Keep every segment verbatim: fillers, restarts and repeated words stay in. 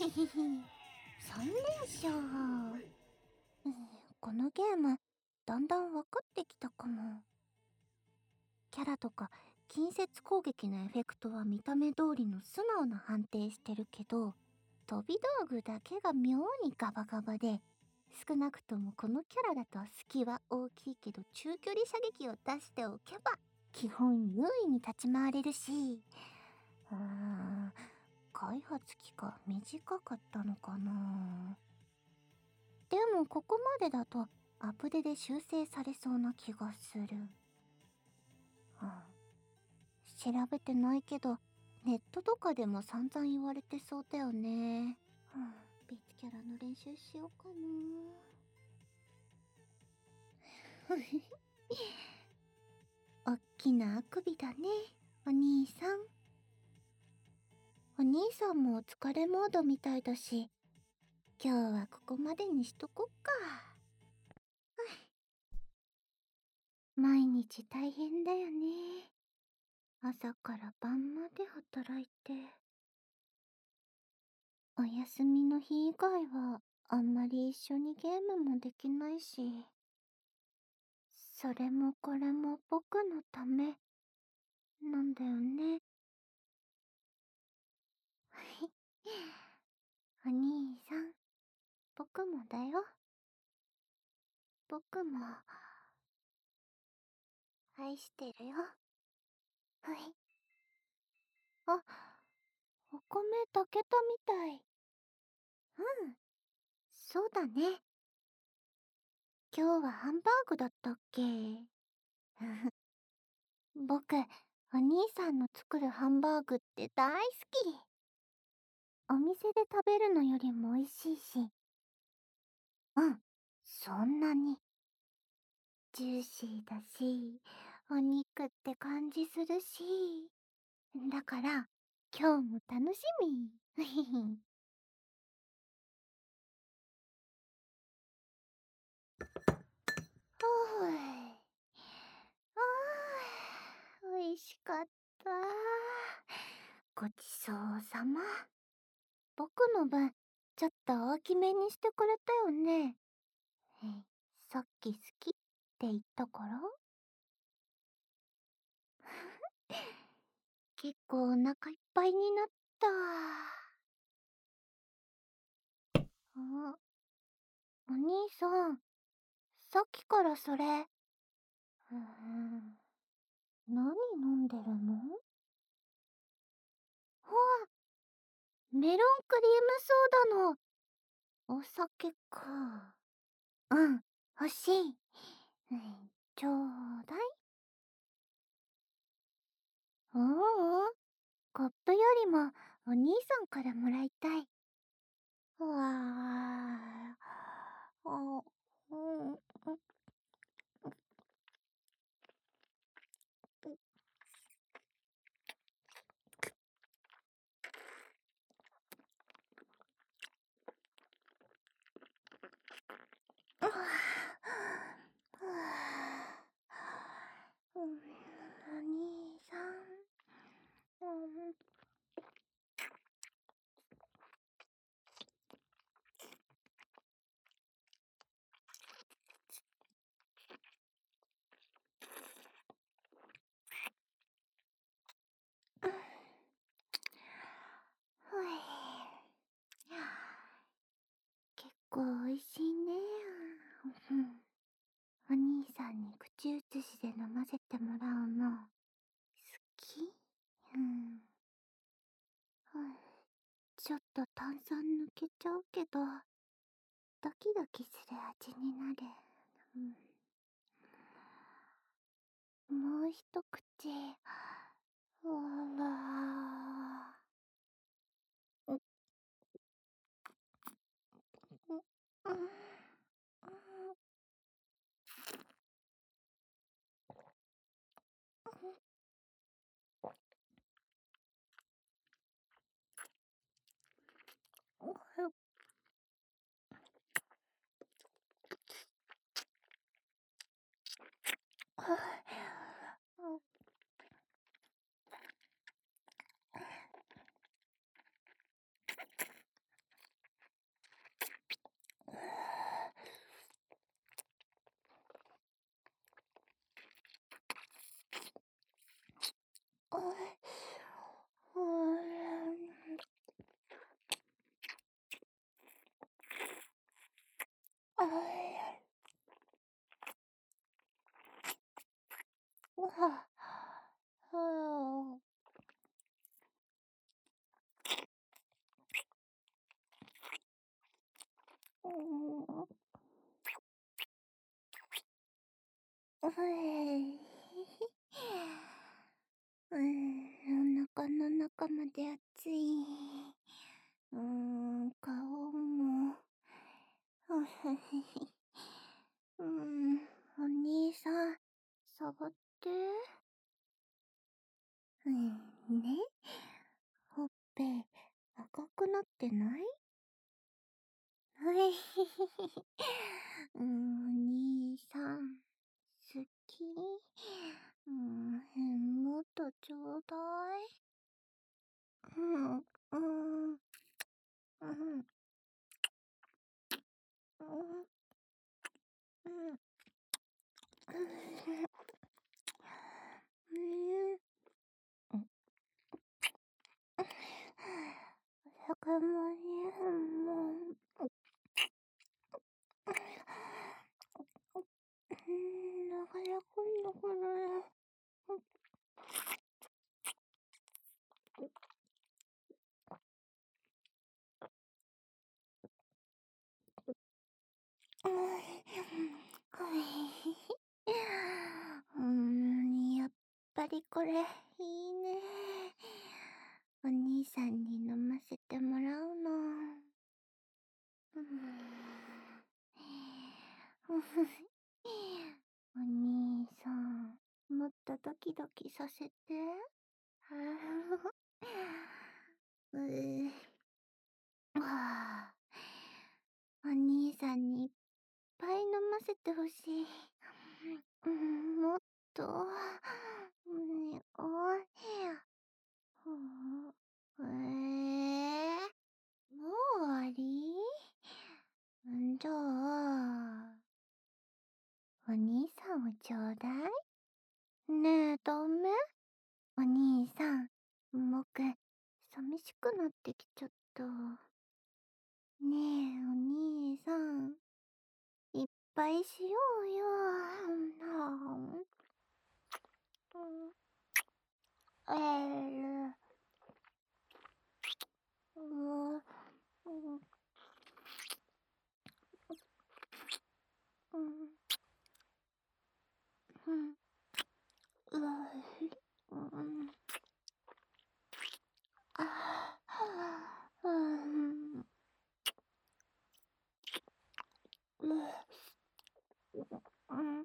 ひひ。さん連勝。うん、このゲーム、だんだん分かってきたかも。キャラとか近接攻撃のエフェクトは見た目通りの素直な判定してるけど、飛び道具だけが妙にガバガバで、少なくともこのキャラだと隙は大きいけど中距離射撃を出しておけば基本優位に立ち回れるし、うーん、開発期間短かったのかな。でもここまでだとアップデで修正されそうな気がする。うん、調べてないけどネットとかでも散々言われてそうだよね。うん、別キャラの練習しようかな。おっきなあくびだね、お兄さん。お兄さんもお疲れモードみたいだし、今日はここまでにしとこっか。毎日大変だよね。朝から晩まで働いて。お休みの日以外はあんまり一緒にゲームもできないし。それもこれも僕のためなんだよね。お兄さん、僕もだよ。僕も愛してるよ。はい。あ、お米炊けたみたい。うん、そうだね。今日はハンバーグだったっけ？僕、お兄さんの作るハンバーグって大好き。お店で食べるのよりも美味しいし。うん、そんなに。ジューシーだし、お肉って感じするし。だから、今日も楽しみ。おい。ああ、美味しかった。ごちそうさま。僕の分、ちょっと大きめにしてくれたよね。え、さっき好きって言ったから？結構お腹いっぱいになった。あ、お兄さん、さっきからそれ。うーん、何飲んでるの？ほわ、メロンクリームソーダのお酒か。うん、欲しい。うん、ちょうだい。おうおう、コップよりもお兄さんからもらいたい。うわあ、あ、うん、ああ、うん、お兄さん、うん、ほい。結構美味しいね。うん、お兄さんに口移しで飲ませてもらうの好き？うん。はい、ちょっと炭酸抜けちゃうけど、ドキドキする味になる。うん、もう一口。うわわー。う、う、うん、うん、 うーん、お腹の中まで熱い。うーん、顔も。うふふふ。うーん、お兄さん、触って。うんね。ほっぺ、赤くなってない？うえひひひひ。うーん、お兄さん、好き？うーん、もっとちょうだい。うん、うーん。うん。うん。うん。ええ。うん。お腹もね、もう。うーん、なかなかんだからね。うーん、やっぱりこれ、いいね。お兄さんに飲ませてもらうの。うーん。お兄さん、もっとドキドキさせて。うえ。わあ。お兄さんにいっぱい飲ませてほしい。うん、もっと。うん、おい。ふん。ええ。もう終わり？んじゃあ、お兄さんをちょうだい。ねえ、ダメ？お兄さん、僕、寂しくなってきちゃった。ねえ、お兄さん、いっぱいしようよ。なあ。うん。ええ。うーん。うん。うん。うん。うわ、うん。ああ、うーん。う、うん、うん。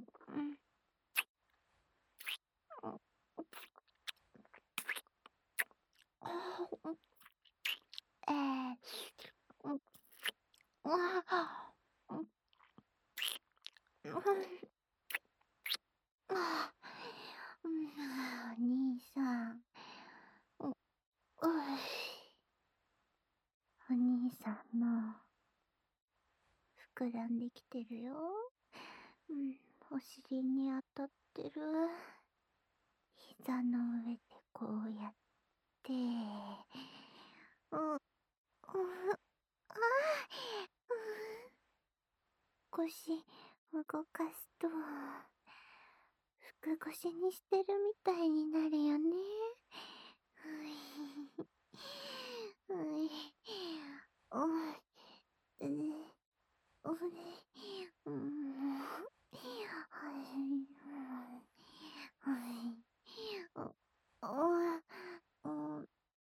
ああ、うん。ええ。うん。わあ。うん。うん。ああ。うん、お兄さん。うん、うお兄さんも膨らんできてるよ。うん、お尻に当たってる。膝の上でこうやって。うん、うふ、ああ、う少し動かすと、腹越しにしてるみたいになるよね。うい。うい。おい。う、おね。うん。はい。はい。お、お、お、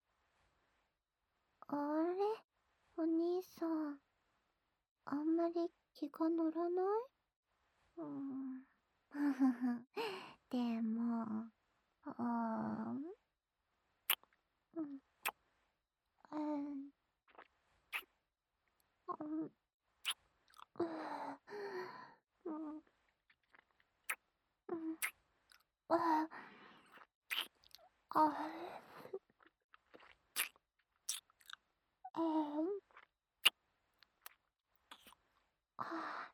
あれ、お兄さん、あんまり気が乗らない？うーん。ふふふ。でも、あーん。うん。えん。あん。うー。うん。うん。ああ。あれ。えん。ああ。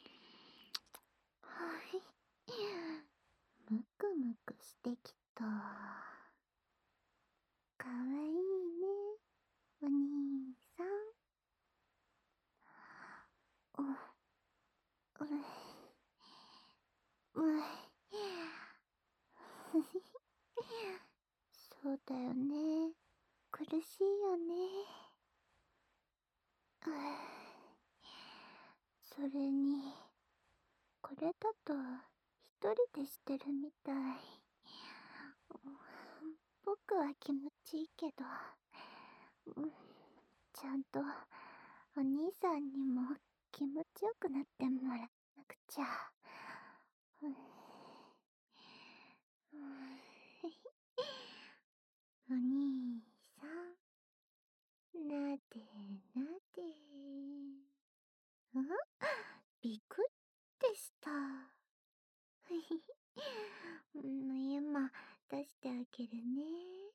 はい。むくむくしてきた。かわいいね、お兄さん。お、うい。うい。 苦しいよね。それに、これだと一人でしてるみたい。僕は気持ちいいけど、ちゃんとお兄さんにも気持ちよくなってもらわなくちゃ。お兄さん、なでなで。ん？びくってした。うん、今出してあげるね。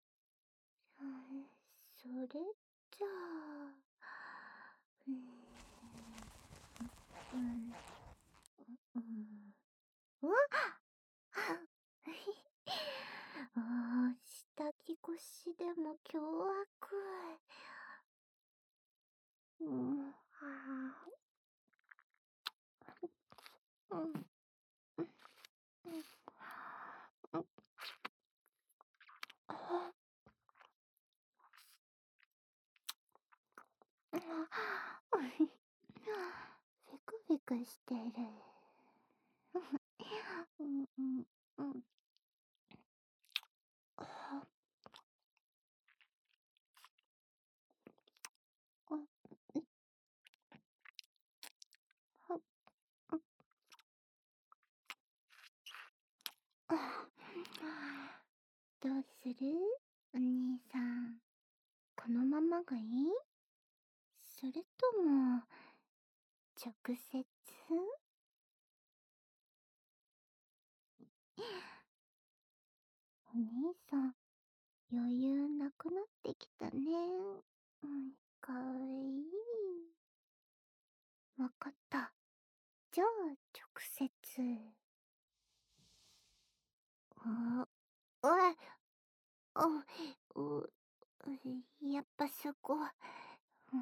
それじゃあ、うん、うん、うん、うわっああ、下着越しでも凶悪。うん、ああ、うん、うん、うん、あビクビクしてる。うん、うん、うん。あうん、どうするお兄さん。このままがいい？それとも、直接？お兄さん、余裕なくなってきたね。うん、かわいい。わかった。じゃあ、直接。あ、おい、お、う、やっぱすごい。うん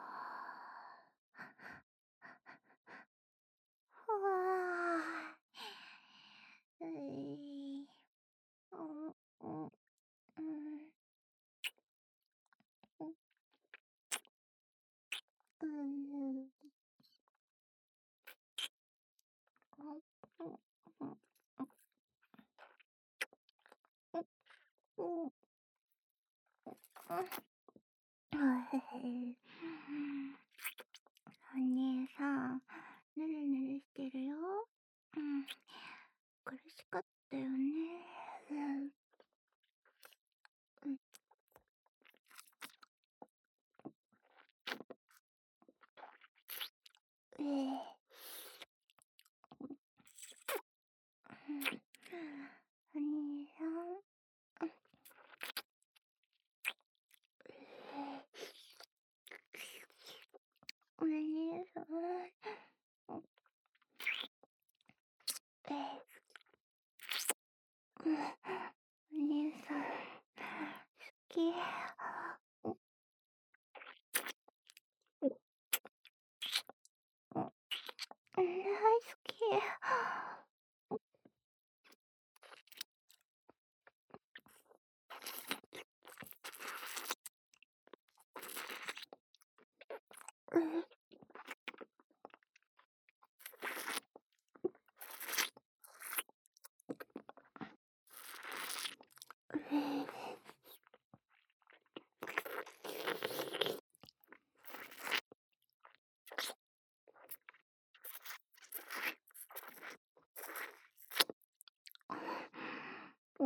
ふわー。うい、うん、うん、うん、うん、うん、うん、うん、お姉さん、ぬるぬるしてるよ。うん、苦しかったよね。うん、うん、ええ、うん、お兄さん、お兄さん、ええ、うん、お兄さん、好き。大好き。うん、うん、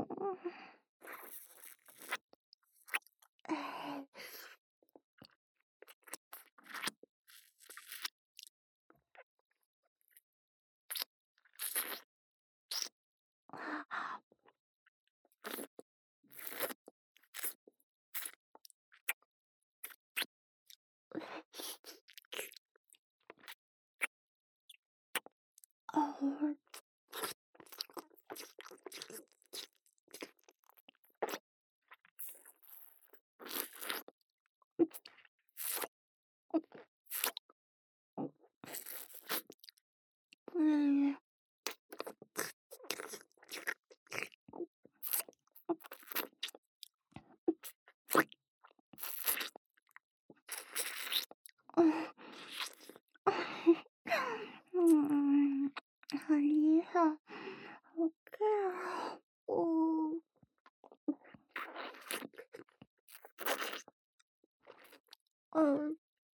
あうん、 うん。うん、お兄さん、起きろ。おー。うん。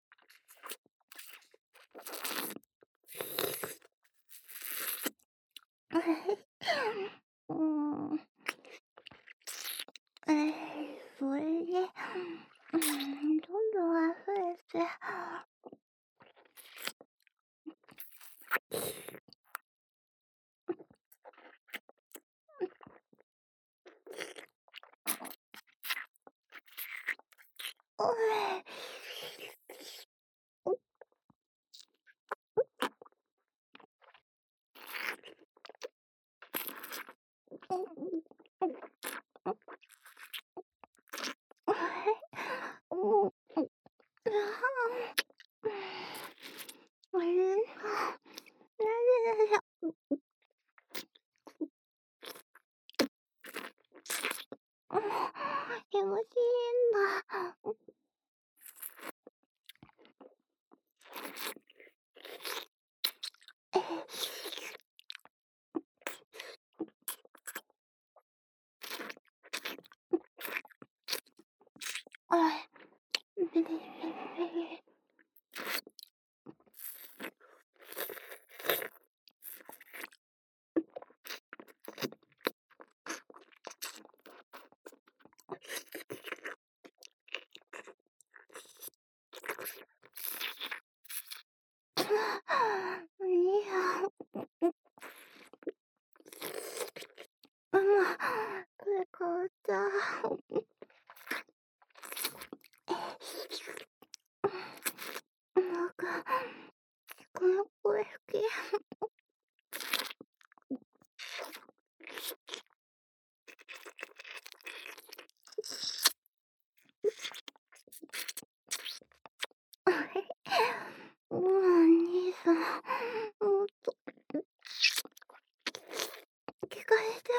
うーん。えー、それで、うん、どんどん溢れて、おい、うんうんうんうん、あれ、なぜだ、気持ちいいんだ。あい。いいよ。ママ、これ変わった。なんか、この声好き。もうお兄さん、もっと聞かせて。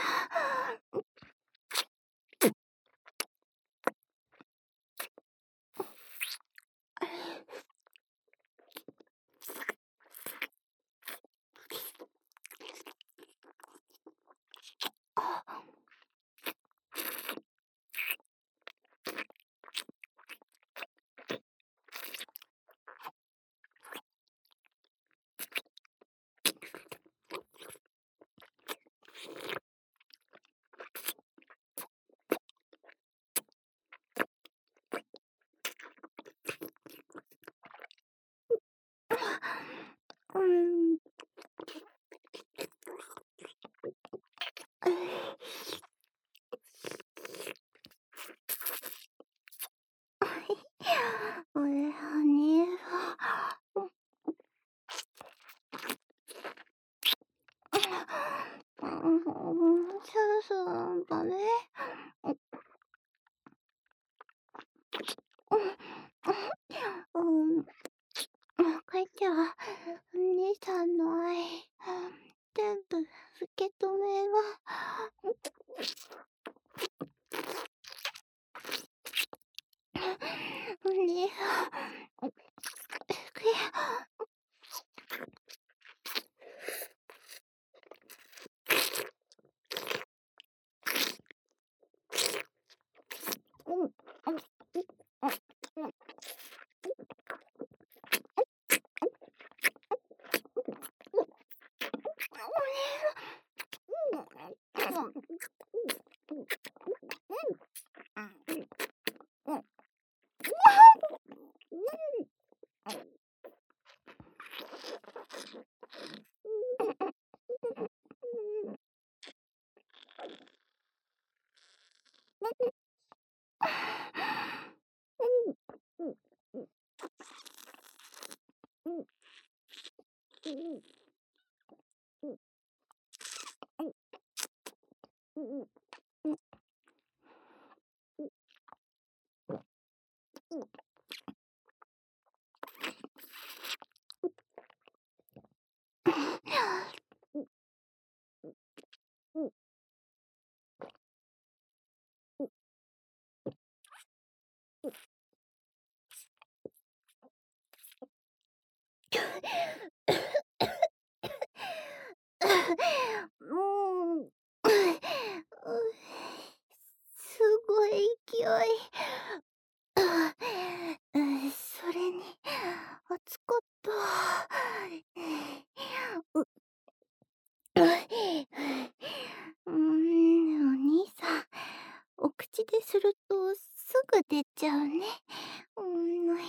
うん。俺、お兄さん。うん、そろそろだね。うん、わかったわ。お兄さんの愛、全部受け止めが。お兄さん、好き。うん、うん、うん。 もう、すごい勢い。それに、暑かった。う、うーん、お兄さん、お口でするとすぐ出ちゃうね。うーん。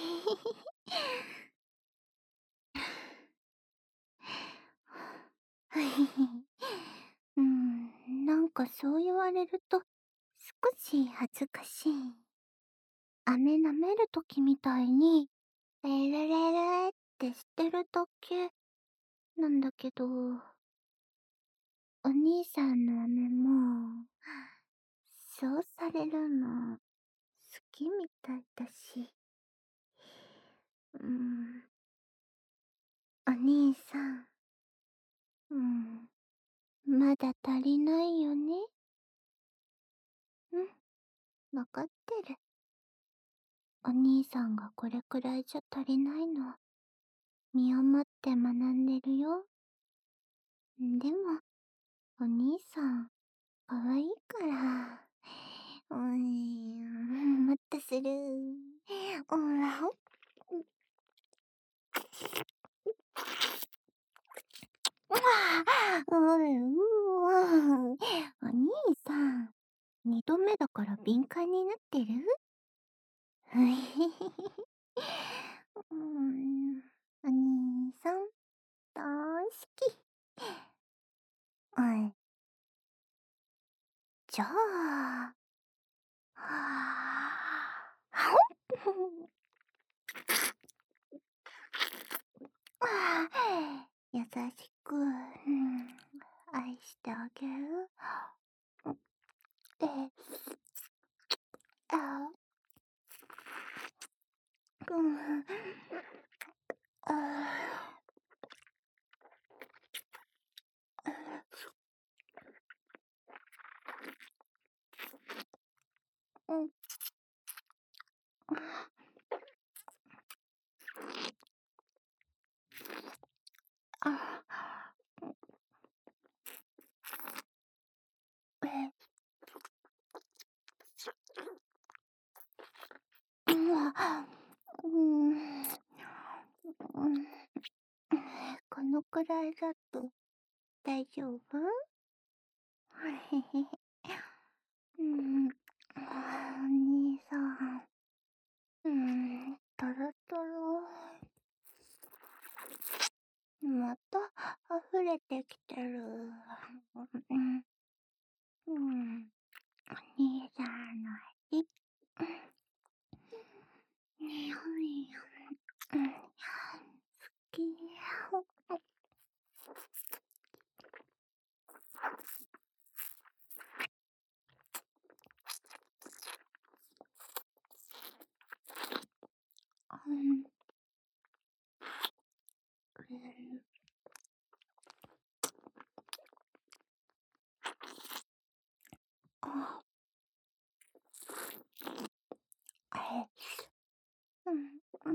うん、なんかそう言われると少し恥ずかしい。飴舐めるときみたいに、レレレレってしてるだけなんだけど、お兄さんの飴も、そうされるの好きみたいだし。うん、お兄さん、うん、まだ足りないよね。うん、わかってる。お兄さんがこれくらいじゃ足りないの、身をもって学んでるよ。でも、お兄さん、かわいいから。うーん、もっとする。うん、うわうん、うわお兄さん、二度目だから敏感になってる？うへへへ。うーん、お兄さん、大好き。うん。じゃあ、はあ、はおああ、優しく、うん、愛してあげる。うん、で、あ、うん、あうん、あ、え、うん、うん、うん、このくらいだと大丈夫？へへへ。うん、お兄さん、うん、トロトロ。また溢れてきてる。うん、うん、お兄さんのリップ、匂い、うん、好き。うん、うん、あ、え、うん、うん、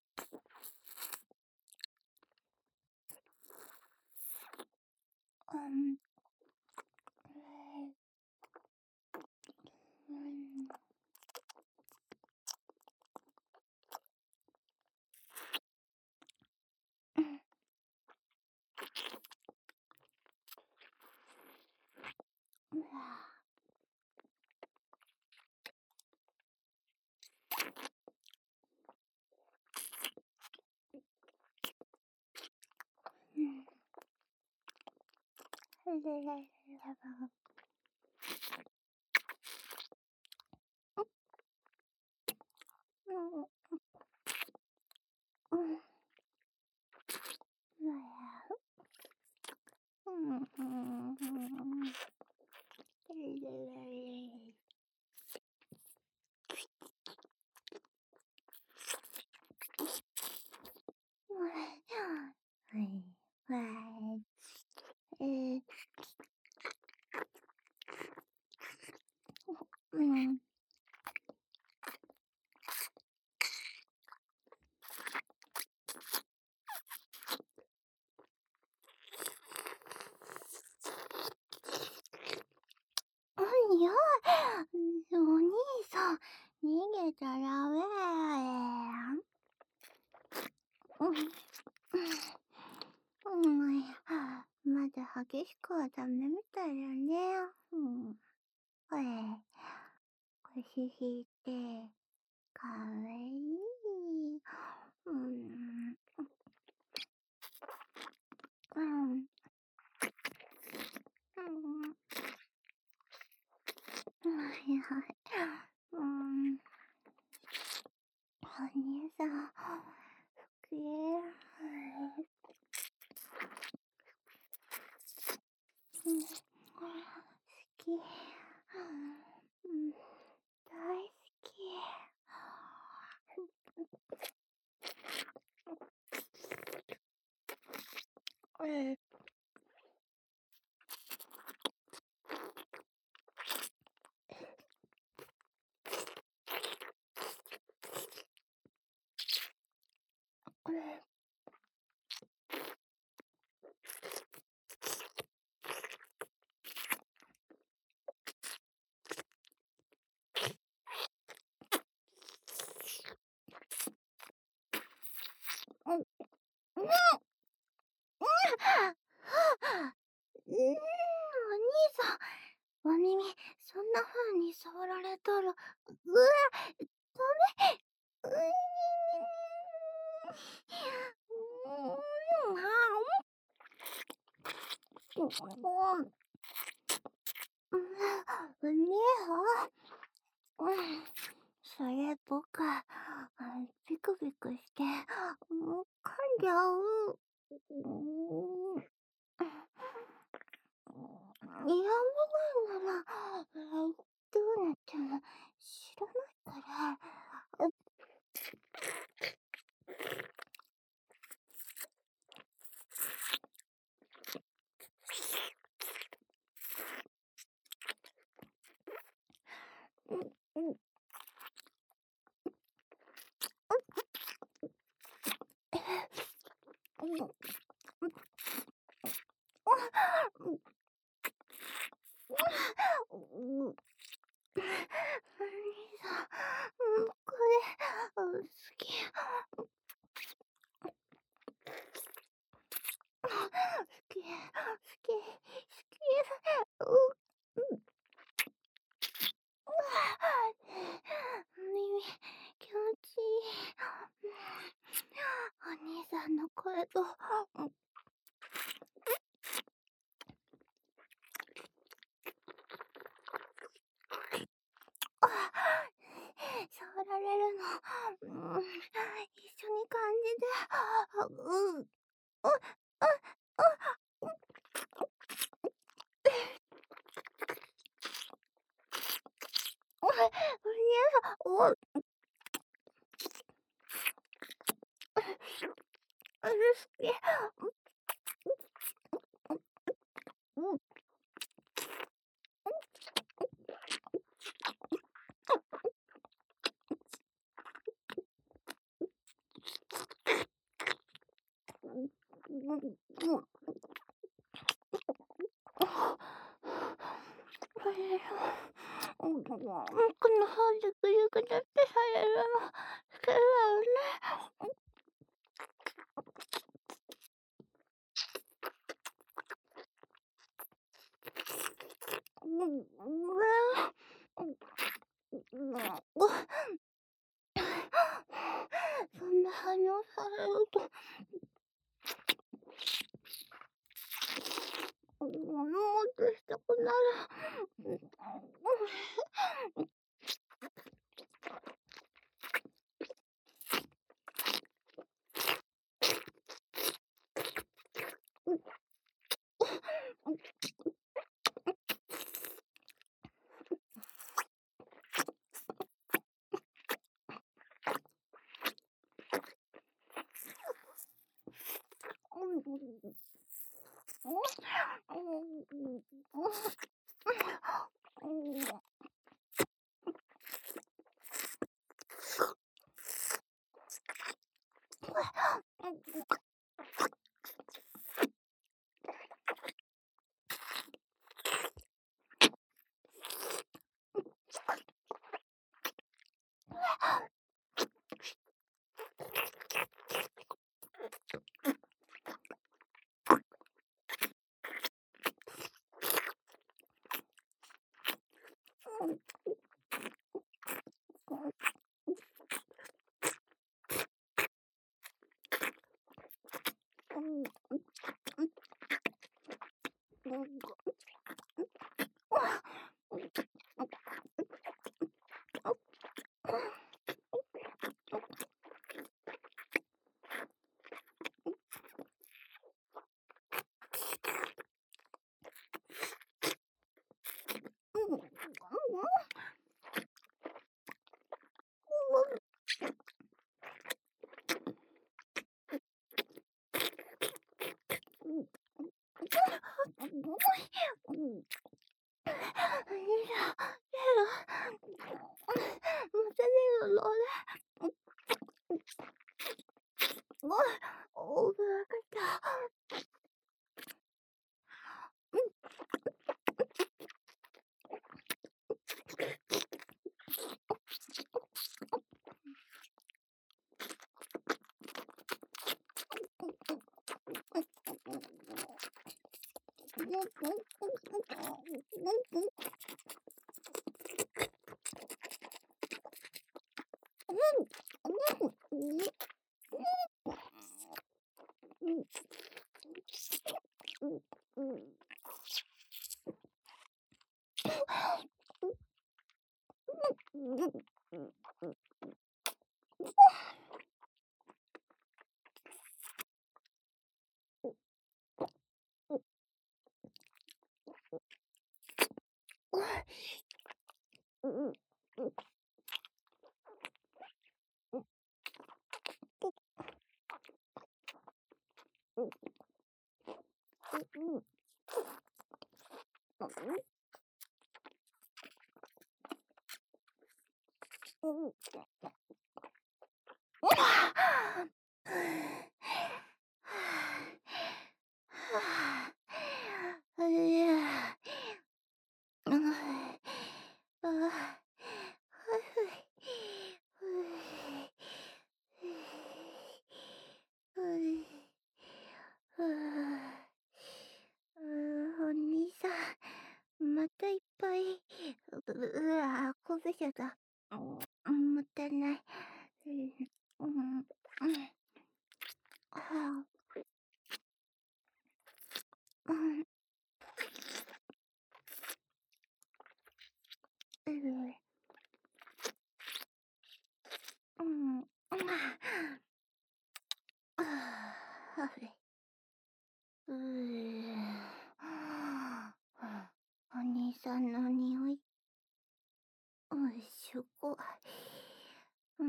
うん、うん、うん、うわ、うん、レレレレバうん、うん、うわ、うん、うん、うん、レレレレ。はい、はい。えー、 うん、まだ激しくはダメみたいだね。うん。これ、腰引いて、かわいい。うん。うん。うん。はいはい。うん。お兄さん、好き。うん、好き。うん、大好き。えー、うん、うん、うん、うん、お兄さん、お耳、そんな風に触られたら、うわ、ダメ。うーん、あー、うん、うん、お兄さん、うん、それ僕、ビクビクして、うん、噛んじゃう。うん、やめないなら、どうなっても知らないから。うん、うん、うん、うん、うん、うん、お兄さん、うん、これ、うん、好き。好き、好き、好き。うん、うん、耳、気持ちいい。お兄さんの声と、うん、触られるの、うん、一緒に感じて、うん、うん、うん、お兄さん、うん、好き。うん、うん、うん、これ、うん、この方でぐるぐるってされるの、好きだよね。うん、うん、うん、うん、そんな反応されると、うん、もっとしたくなる。うん、うん、うん、うん、 Mira, pero... No tiene dolor. Oh, vaya.お兄さん、またいっぱい。う、うわ、こぼしちゃった。うん、もったいない。うん、うん、うん。ああ、うん、うん、うん、ああ、はい。うーお兄さんの匂い、おいしゅこ。うん。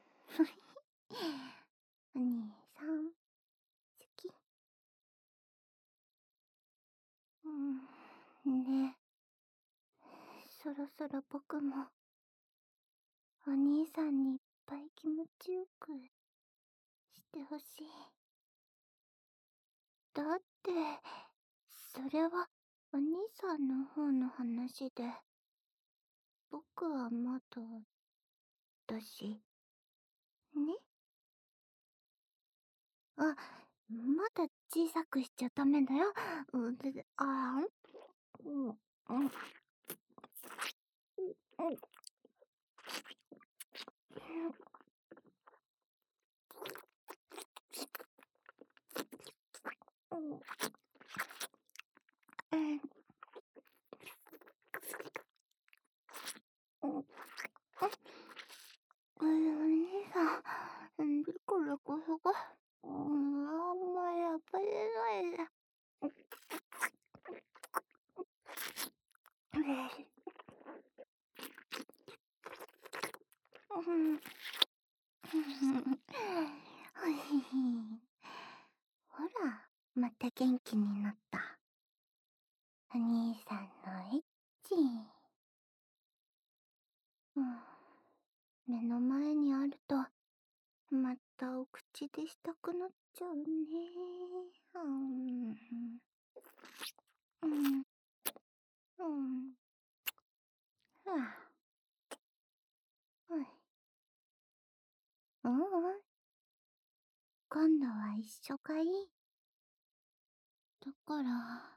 お兄さん、好き。うん。ね、そろそろ僕も、お兄さんにいっぱい気持ちよくしてほしい。だって、それは、お兄さんの方の話で、僕はまだ、だし。ね。あ、まだ小さくしちゃダメだよ。うん、で、あーん、うん、うん、うん、うん、うん、うん、お兄さん、だからこそが、うん、あんまりやっぱりないで。うん、ほら、また元気になった。お兄さんのエッチ。うん、目の前にあると、またお口でしたくなっちゃうね。うん。うん。うん。ふわ。はい。ううん。今度は一緒がいい。だから、